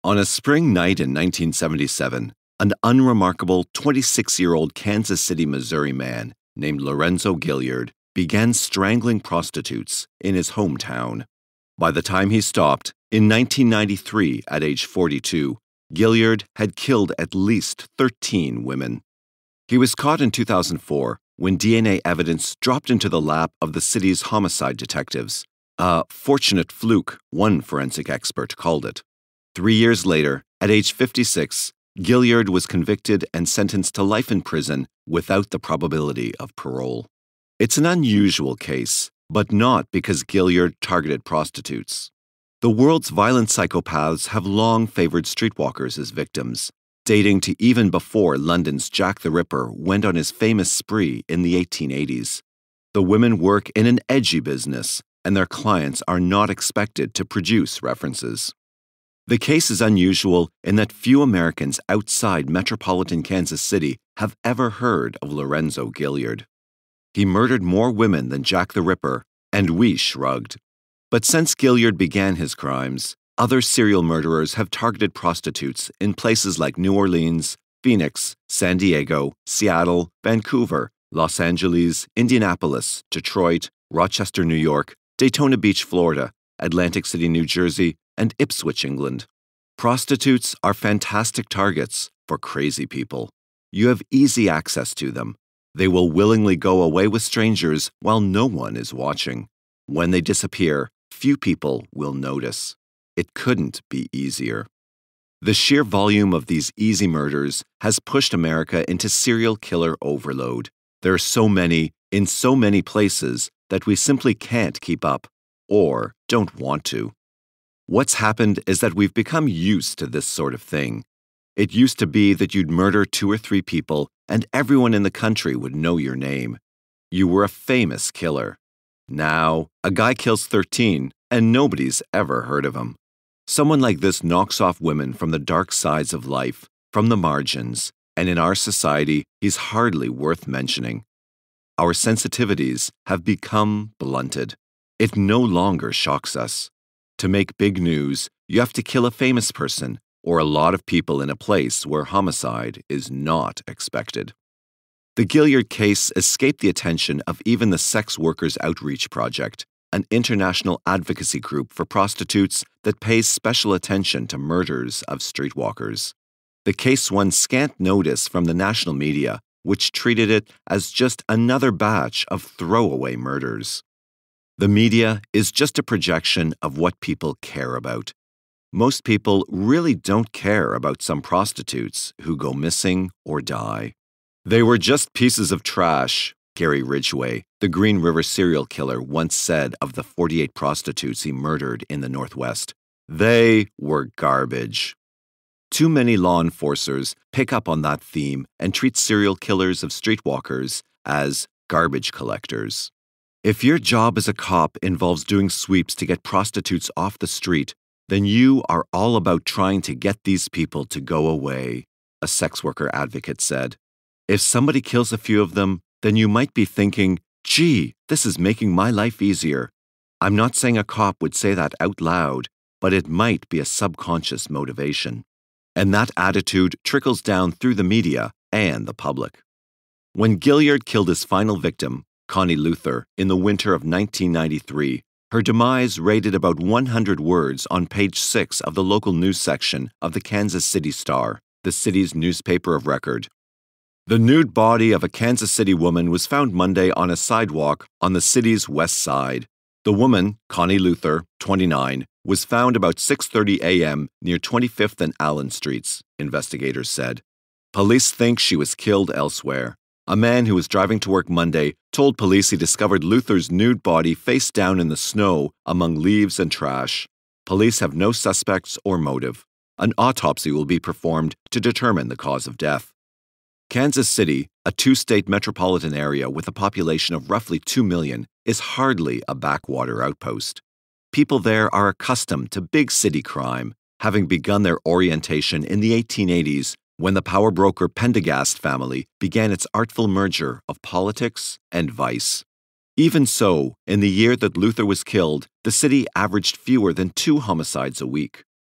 On a spring night in 1977, an unremarkable 26-year-old Kansas City, Missouri man named Lorenzo Gilyard began strangling prostitutes in his hometown. By the time he stopped, in 1993, at age 42, Gilyard had killed at least 13 women. He was caught in 2004 when DNA evidence dropped into the lap of the city's homicide detectives. A fortunate fluke, one forensic expert called it. 3 years later, at age 56, Gilyard was convicted and sentenced to life in prison without the probability of parole. It's an unusual case, but not because Gilyard targeted prostitutes. The world's violent psychopaths have long favored streetwalkers as victims, dating to even before London's Jack the Ripper went on his famous spree in the 1880s. The women work in an edgy business, and their clients are not expected to produce references. The case is unusual in that few Americans outside metropolitan Kansas City have ever heard of Lorenzo Gilyard. He murdered more women than Jack the Ripper, and we shrugged. But since Gilyard began his crimes, other serial murderers have targeted prostitutes in places like New Orleans, Phoenix, San Diego, Seattle, Vancouver, Los Angeles, Indianapolis, Detroit, Rochester, New York, Daytona Beach, Florida, Atlantic City, New Jersey, and Ipswich, England. Prostitutes are fantastic targets for crazy people. You have easy access to them. They will willingly go away with strangers while no one is watching. When they disappear, few people will notice. It couldn't be easier. The sheer volume of these easy murders has pushed America into serial killer overload. There are so many, in so many places, that we simply can't keep up, or don't want to. What's happened is that we've become used to this sort of thing. It used to be that you'd murder 2 or 3 people and everyone in the country would know your name. You were a famous killer. Now, a guy kills 13 and nobody's ever heard of him. Someone like this knocks off women from the dark sides of life, from the margins, and in our society, he's hardly worth mentioning. Our sensitivities have become blunted. It no longer shocks us. To make big news, you have to kill a famous person or a lot of people in a place where homicide is not expected. The Gilyard case escaped the attention of even the Sex Workers Outreach Project, an international advocacy group for prostitutes that pays special attention to murders of streetwalkers. The case won scant notice from the national media, which treated it as just another batch of throwaway murders. The media is just a projection of what people care about. Most people really don't care about some prostitutes who go missing or die. They were just pieces of trash, Gary Ridgway, the Green River serial killer, once said of the 48 prostitutes he murdered in the Northwest. They were garbage. Too many law enforcers pick up on that theme and treat serial killers of streetwalkers as garbage collectors. If your job as a cop involves doing sweeps to get prostitutes off the street, then you are all about trying to get these people to go away, a sex worker advocate said. If somebody kills a few of them, then you might be thinking, gee, this is making my life easier. I'm not saying a cop would say that out loud, but it might be a subconscious motivation. And that attitude trickles down through the media and the public. When Gilyard killed his final victim, Connie Luther, in the winter of 1993, her demise rated about 100 words on page 6 of the local news section of the Kansas City Star, the city's newspaper of record. The nude body of a Kansas City woman was found Monday on a sidewalk on the city's west side. The woman, Connie Luther, 29, was found about 6:30 a.m. near 25th and Allen Streets, investigators said. Police think she was killed elsewhere. A man who was driving to work Monday told police he discovered Luther's nude body face down in the snow among leaves and trash. Police have no suspects or motive. An autopsy will be performed to determine the cause of death. Kansas City, a 2-state metropolitan area with a population of roughly 2 million, is hardly a backwater outpost. People there are accustomed to big city crime, having begun their orientation in the 1880s when the power broker Pendergast family began its artful merger of politics and vice. Even so, in the year that Luther was killed, the city averaged fewer than 2 homicides a week.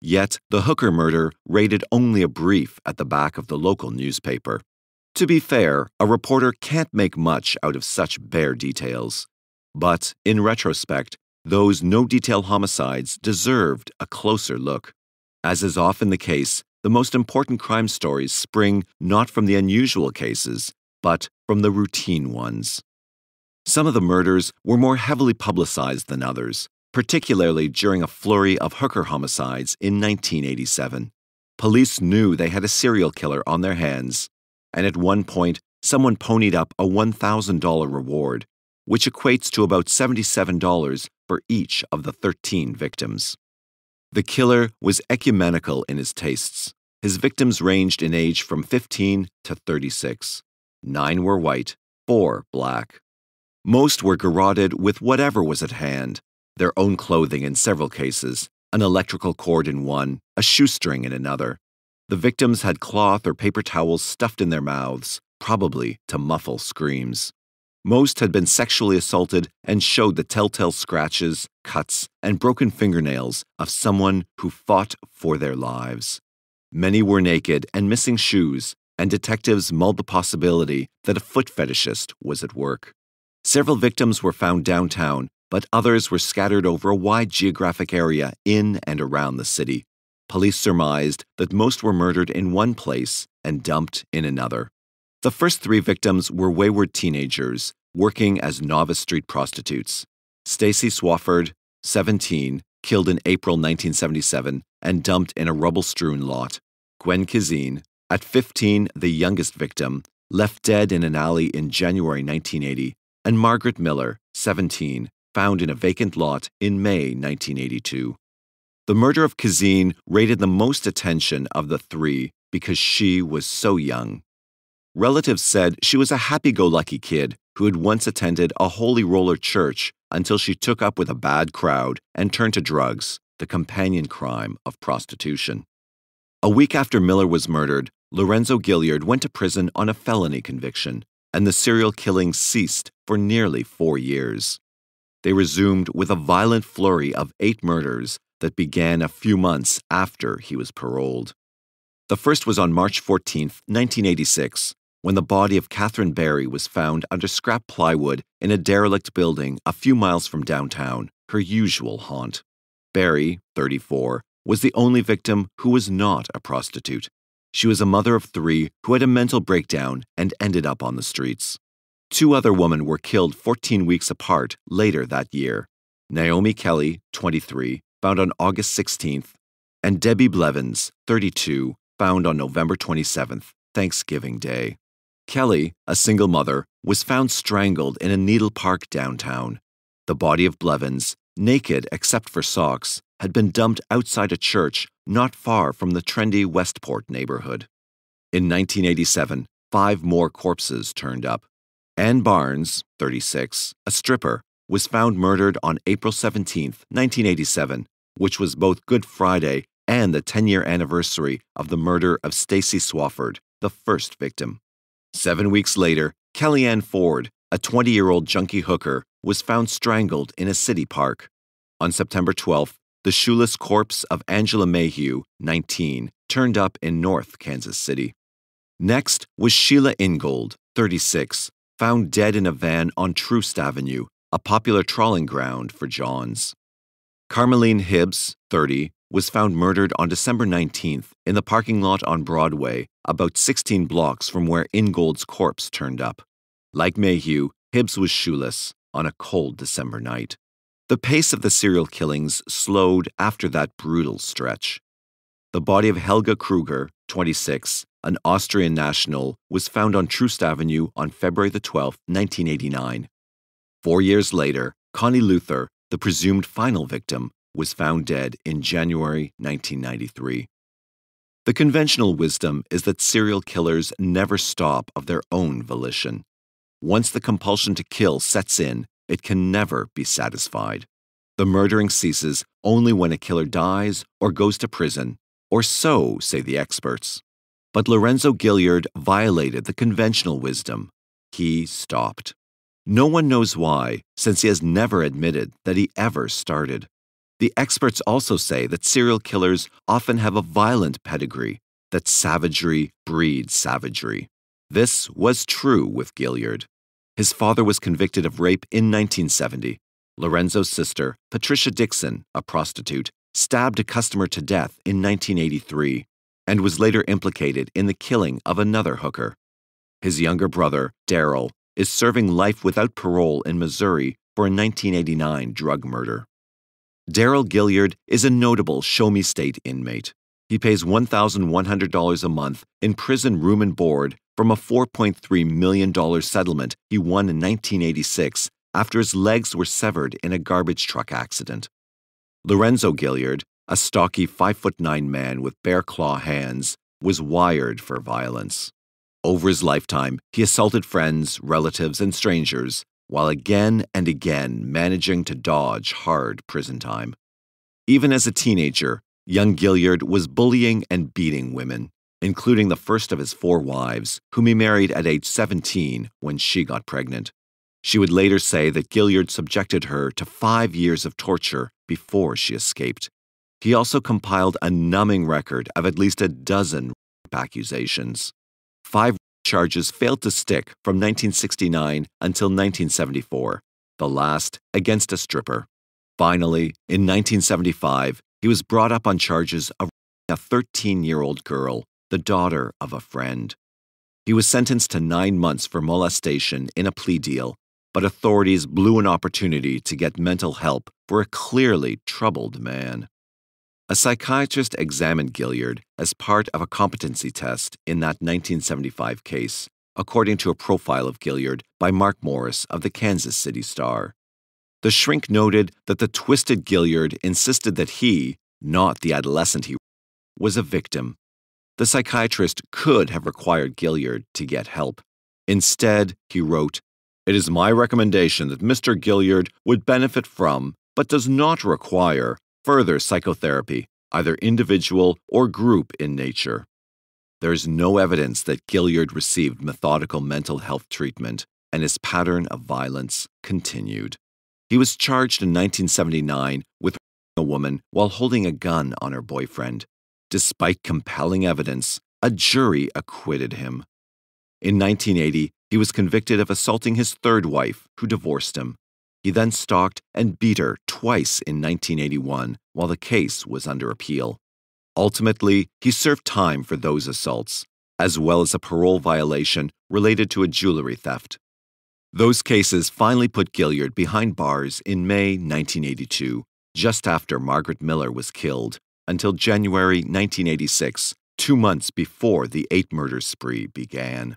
Yet the Hooker murder rated only a brief at the back of the local newspaper. To be fair, a reporter can't make much out of such bare details. But, in retrospect, those no-detail homicides deserved a closer look. As is often the case, the most important crime stories spring not from the unusual cases, but from the routine ones. Some of the murders were more heavily publicized than others, particularly during a flurry of Hooker homicides in 1987. Police knew they had a serial killer on their hands, and at one point, someone ponied up a $1,000 reward, which equates to about $77 for each of the 13 victims. The killer was ecumenical in his tastes. His victims ranged in age from 15 to 36. 9 were white, 4 black. Most were garroted with whatever was at hand, their own clothing in several cases, an electrical cord in one, a shoestring in another. The victims had cloth or paper towels stuffed in their mouths, probably to muffle screams. Most had been sexually assaulted and showed the telltale scratches, cuts, and broken fingernails of someone who fought for their lives. Many were naked and missing shoes, and detectives mulled the possibility that a foot fetishist was at work. Several victims were found downtown, but others were scattered over a wide geographic area in and around the city. Police surmised that most were murdered in one place and dumped in another. The first 3 victims were wayward teenagers working as novice street prostitutes. Stacy Swafford, 17, killed in April 1977 and dumped in a rubble-strewn lot. Gwen Kizine, at 15, the youngest victim, left dead in an alley in January 1980, and Margaret Miller, 17, found in a vacant lot in May 1982. The murder of Kizine rated the most attention of the 3 because she was so young. Relatives said she was a happy-go-lucky kid who had once attended a Holy Roller church until she took up with a bad crowd and turned to drugs, the companion crime of prostitution. A week after Miller was murdered, Lorenzo Gilyard went to prison on a felony conviction, and the serial killings ceased for nearly 4 years. They resumed with a violent flurry of 8 murders that began a few months after he was paroled. The first was on March 14, 1986, when the body of Catherine Barry was found under scrap plywood in a derelict building a few miles from downtown, her usual haunt. Barry, 34, was the only victim who was not a prostitute. She was a mother of 3 who had a mental breakdown and ended up on the streets. 2 other women were killed 14 weeks apart later that year. Naomi Kelly, 23, found on August 16th, and Debbie Blevins, 32, found on November 27th, Thanksgiving Day. Kelly, a single mother, was found strangled in a Needle Park downtown. The body of Blevins, naked except for socks, had been dumped outside a church not far from the trendy Westport neighborhood. In 1987, 5 more corpses turned up. Ann Barnes, 36, a stripper, was found murdered on April 17, 1987, which was both Good Friday and the 10-year anniversary of the murder of Stacy Swafford, the first victim. 7 weeks later, Kellyanne Ford, a 20-year-old junkie hooker, was found strangled in a city park. On September 12th, the shoeless corpse of Angela Mayhew, 19, turned up in North Kansas City. Next was Sheila Ingold, 36, found dead in a van on Troost Avenue, a popular trawling ground for Johns. Carmeline Hibbs, 30, was found murdered on December 19th in the parking lot on Broadway, about 16 blocks from where Ingold's corpse turned up. Like Mayhew, Hibbs was shoeless on a cold December night. The pace of the serial killings slowed after that brutal stretch. The body of Helga Kruger, 26, an Austrian national, was found on Troost Avenue on February 12, 1989. 4 years later, Connie Luther, the presumed final victim, was found dead in January 1993. The conventional wisdom is that serial killers never stop of their own volition. Once the compulsion to kill sets in, it can never be satisfied. The murdering ceases only when a killer dies or goes to prison, or so say the experts. But Lorenzo Gilyard violated the conventional wisdom. He stopped. No one knows why, since he has never admitted that he ever started. The experts also say that serial killers often have a violent pedigree, that savagery breeds savagery. This was true with Gilyard. His father was convicted of rape in 1970. Lorenzo's sister, Patricia Dixon, a prostitute, stabbed a customer to death in 1983 and was later implicated in the killing of another hooker. His younger brother, Daryl, is serving life without parole in Missouri for a 1989 drug murder. Daryl Gilyard is a notable show-me state inmate. He pays $1,100 a month in prison room and board from a $4.3 million settlement he won in 1986 after his legs were severed in a garbage truck accident. Lorenzo Gilyard, a stocky 5'9" man with bare claw hands, was wired for violence. Over his lifetime, he assaulted friends, relatives, and strangers, while again and again managing to dodge hard prison time. Even as a teenager, young Gilyard was bullying and beating women, including the first of his 4 wives, whom he married at age 17 when she got pregnant. She would later say that Gilyard subjected her to 5 years of torture before she escaped. He also compiled a numbing record of at least a dozen rape accusations. 5 charges failed to stick from 1969 until 1974, the last against a stripper. Finally, in 1975, he was brought up on charges of a 13-year-old girl, the daughter of a friend. He was sentenced to 9 months for molestation in a plea deal, but authorities blew an opportunity to get mental help for a clearly troubled man. A psychiatrist examined Gilyard as part of a competency test in that 1975 case, according to a profile of Gilyard by Mark Morris of the Kansas City Star. The shrink noted that the twisted Gilyard insisted that he, not the adolescent he was, a victim. The psychiatrist could have required Gilyard to get help. Instead, he wrote, "It is my recommendation that Mr. Gilyard would benefit from, but does not require, further psychotherapy, either individual or group in nature." There is no evidence that Gilyard received methodical mental health treatment, and his pattern of violence continued. He was charged in 1979 with raping a woman while holding a gun on her boyfriend. Despite compelling evidence, a jury acquitted him. In 1980, he was convicted of assaulting his 3rd wife, who divorced him. He then stalked and beat her twice in 1981 while the case was under appeal. Ultimately, he served time for those assaults, as well as a parole violation related to a jewelry theft. Those cases finally put Gilyard behind bars in May 1982, just after Margaret Miller was killed, until January 1986, 2 months before the 8-murder spree began.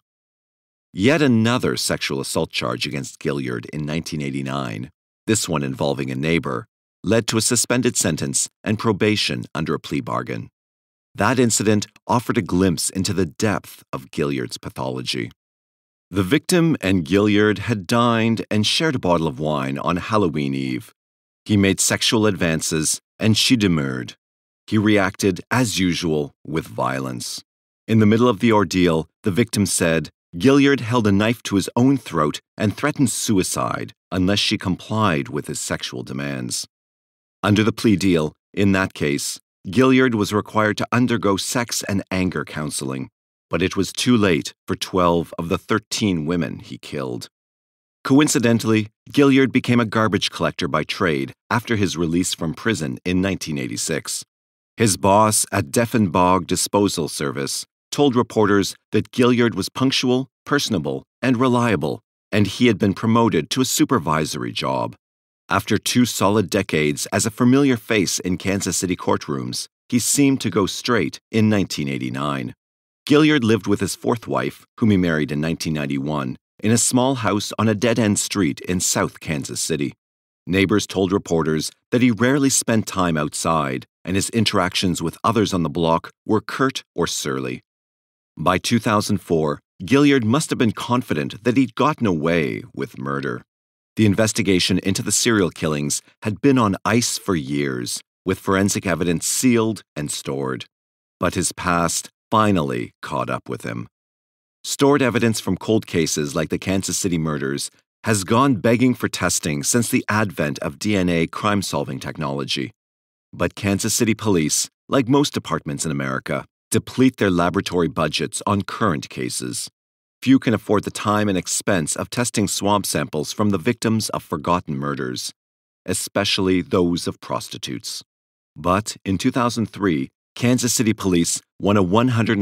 Yet another sexual assault charge against Gilyard in 1989, this one involving a neighbor, led to a suspended sentence and probation under a plea bargain. That incident offered a glimpse into the depth of Gilyard's pathology. The victim and Gilyard had dined and shared a bottle of wine on Halloween Eve. He made sexual advances, and she demurred. He reacted, as usual, with violence. In the middle of the ordeal, the victim said, Gilyard held a knife to his own throat and threatened suicide unless she complied with his sexual demands. Under the plea deal, in that case, Gilyard was required to undergo sex and anger counseling, but it was too late for 12 of the 13 women he killed. Coincidentally, Gilyard became a garbage collector by trade after his release from prison in 1986. His boss at Deffenbog Disposal Service told reporters that Gilyard was punctual, personable, and reliable, and he had been promoted to a supervisory job. After 2 solid decades as a familiar face in Kansas City courtrooms, he seemed to go straight in 1989. Gilyard lived with his 4th wife, whom he married in 1991, in a small house on a dead-end street in South Kansas City. Neighbors told reporters that he rarely spent time outside, and his interactions with others on the block were curt or surly. By 2004, Gilyard must have been confident that he'd gotten away with murder. The investigation into the serial killings had been on ice for years, with forensic evidence sealed and stored. But his past finally caught up with him. Stored evidence from cold cases like the Kansas City murders has gone begging for testing since the advent of DNA crime-solving technology. But Kansas City Police, like most departments in America, deplete their laboratory budgets on current cases. Few can afford the time and expense of testing swab samples from the victims of forgotten murders, especially those of prostitutes. But in 2003, Kansas City Police won a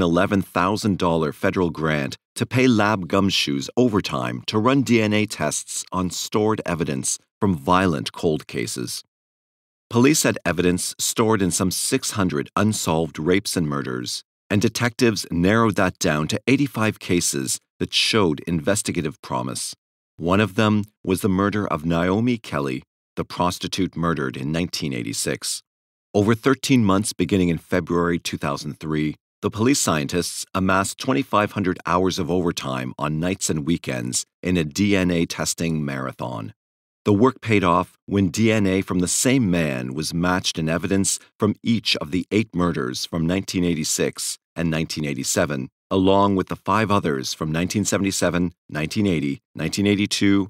$111,000 federal grant to pay Lab Gumshoes overtime to run DNA tests on stored evidence from violent cold cases. Police had evidence stored in some 600 unsolved rapes and murders, and detectives narrowed that down to 85 cases that showed investigative promise. One of them was the murder of Naomi Kelly, the prostitute murdered in 1986. Over 13 months beginning in February 2003, the police scientists amassed 2,500 hours of overtime on nights and weekends in a DNA testing marathon. The work paid off when DNA from the same man was matched in evidence from each of the 8 murders from 1986 and 1987, along with the 5 others from 1977, 1980, 1982,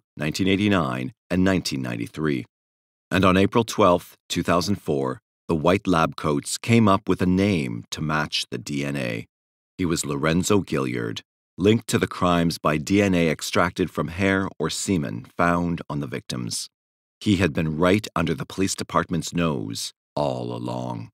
1989, and 1993. And on April 12, 2004, the white lab coats came up with a name to match the DNA. He was Lorenzo Gilyard, linked to the crimes by DNA extracted from hair or semen found on the victims. He had been right under the police department's nose all along.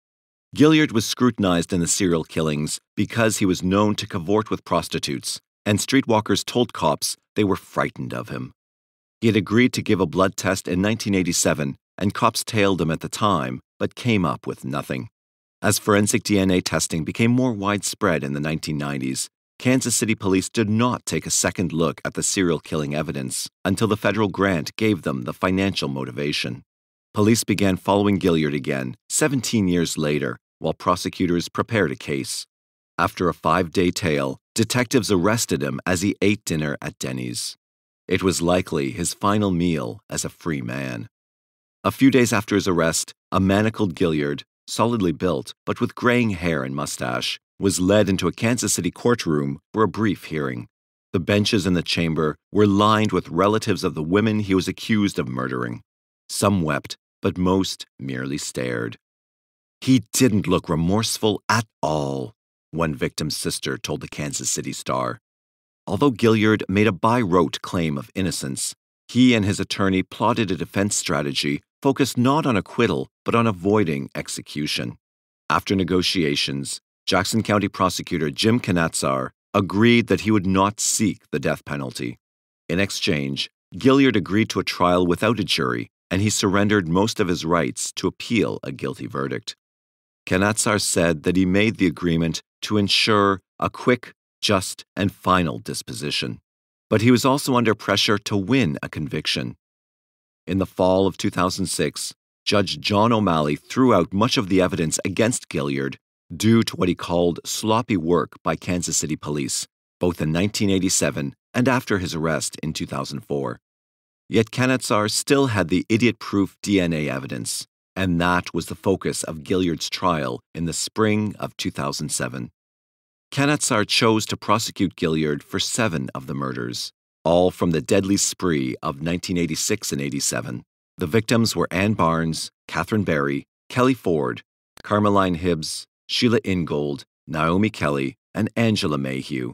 Gilyard was scrutinized in the serial killings because he was known to cavort with prostitutes, and streetwalkers told cops they were frightened of him. He had agreed to give a blood test in 1987, and cops tailed him at the time, but came up with nothing. As forensic DNA testing became more widespread in the 1990s, Kansas City Police did not take a second look at the serial killing evidence until the federal grant gave them the financial motivation. Police began following Gilyard again 17 years later while prosecutors prepared a case. After a 5-day tail, detectives arrested him as he ate dinner at Denny's. It was likely his final meal as a free man. A few days after his arrest, a manacled Gilyard, solidly built but with graying hair and mustache, was led into a Kansas City courtroom for a brief hearing. The benches in the chamber were lined with relatives of the women he was accused of murdering. Some wept, but most merely stared. "He didn't look remorseful at all," one victim's sister told the Kansas City Star. Although Gilyard made a by-rote claim of innocence, he and his attorney plotted a defense strategy focused not on acquittal but on avoiding execution. After negotiations, Jackson County prosecutor Jim Kanatsar agreed that he would not seek the death penalty. In exchange, Gilyard agreed to a trial without a jury, and he surrendered most of his rights to appeal a guilty verdict. Kanatsar said that he made the agreement to ensure a quick, just, and final disposition. But he was also under pressure to win a conviction. In the fall of 2006, Judge John O'Malley threw out much of the evidence against Gilyard due to what he called sloppy work by Kansas City Police, both in 1987 and after his arrest in 2004. Yet Kanatsar still had the idiot-proof DNA evidence, and that was the focus of Gilyard's trial in the spring of 2007. Kanatsar chose to prosecute Gilyard for 7 of the murders, all from the deadly spree of 1986 and 87. The victims were Ann Barnes, Catherine Berry, Kelly Ford, Carmeline Hibbs, Sheila Ingold, Naomi Kelly, and Angela Mayhew.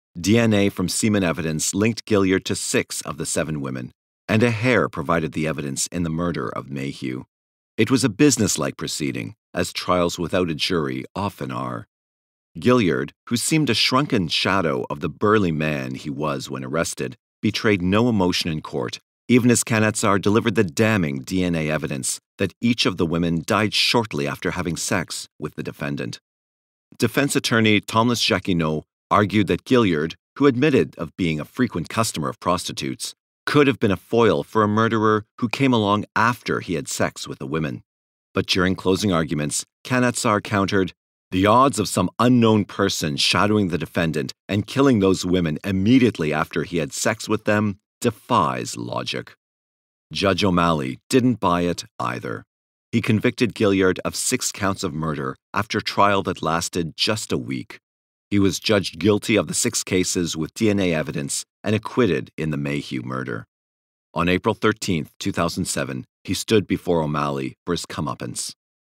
DNA from semen evidence linked Gilyard to 6 of the 7 women, and a hair provided the evidence in the murder of Mayhew. It was a businesslike proceeding, as trials without a jury often are. Gilyard, who seemed a shrunken shadow of the burly man he was when arrested, betrayed no emotion in court, even as Kanatsar delivered the damning DNA evidence that each of the women died shortly after having sex with the defendant. Defense attorney Thomas Jacquinot argued that Gilyard, who admitted of being a frequent customer of prostitutes, could have been a foil for a murderer who came along after he had sex with the women. But during closing arguments, Kanatsar countered, "The odds of some unknown person shadowing the defendant and killing those women immediately after he had sex with them defies logic." Judge O'Malley didn't buy it either. He convicted Gilyard of 6 counts of murder after a trial that lasted just a week. He was judged guilty of the 6 cases with DNA evidence and acquitted in the Mayhew murder. On April 13, 2007, he stood before O'Malley for his comeuppance.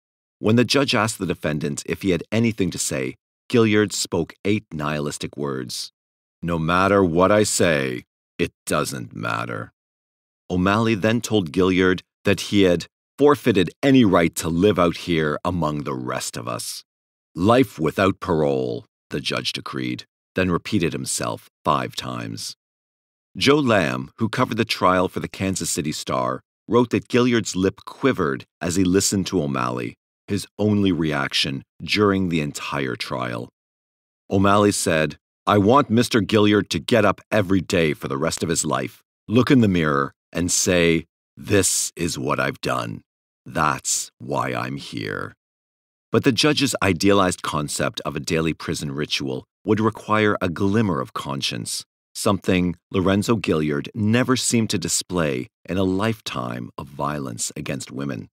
When the judge asked the defendant if he had anything to say, Gilliard spoke 8 nihilistic words. "No matter what I say, it doesn't matter." O'Malley then told Gilliard that he had forfeited any right to live out here among the rest of us. "Life without parole," the judge decreed, then repeated himself 5 times. Joe Lamb, who covered the trial for the Kansas City Star, wrote that Gilliard's lip quivered as he listened to O'Malley, his only reaction during the entire trial. O'Malley said, "I want Mr. Gilliard to get up every day for the rest of his life, look in the mirror, and say, 'This is what I've done. That's why I'm here.'" But the judge's idealized concept of a daily prison ritual would require a glimmer of conscience, something Lorenzo Gilliard never seemed to display in a lifetime of violence against women.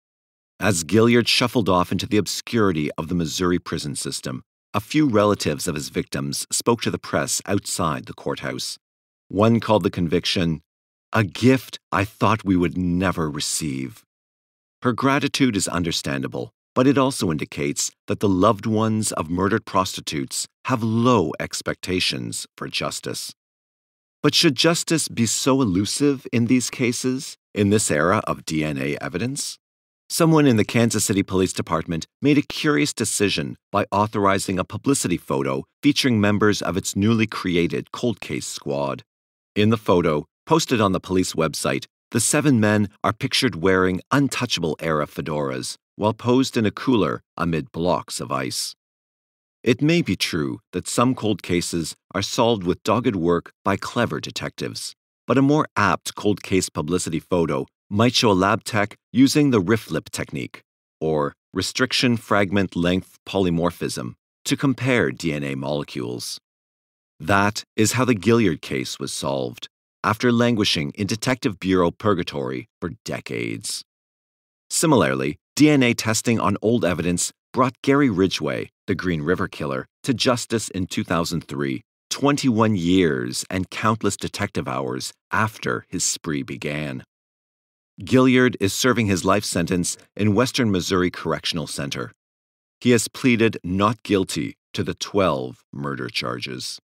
As Gilliard shuffled off into the obscurity of the Missouri prison system, a few relatives of his victims spoke to the press outside the courthouse. One called the conviction, "a gift I thought we would never receive." Her gratitude is understandable, but it also indicates that the loved ones of murdered prostitutes have low expectations for justice. But should justice be so elusive in these cases, in this era of DNA evidence? Someone in the Kansas City Police Department made a curious decision by authorizing a publicity photo featuring members of its newly created cold case squad. In the photo, posted on the police website, the 7 men are pictured wearing untouchable-era fedoras while posed in a cooler amid blocks of ice. It may be true that some cold cases are solved with dogged work by clever detectives, but a more apt cold case publicity photo might show a lab tech using the RIFLIP technique, or restriction fragment length polymorphism, to compare DNA molecules. That is how the Gilliard case was solved, after languishing in Detective Bureau purgatory for decades. Similarly, DNA testing on old evidence brought Gary Ridgway, the Green River Killer, to justice in 2003, 21 years and countless detective hours after his spree began. Gilliard is serving his life sentence in Western Missouri Correctional Center. He has pleaded not guilty to the 12 murder charges.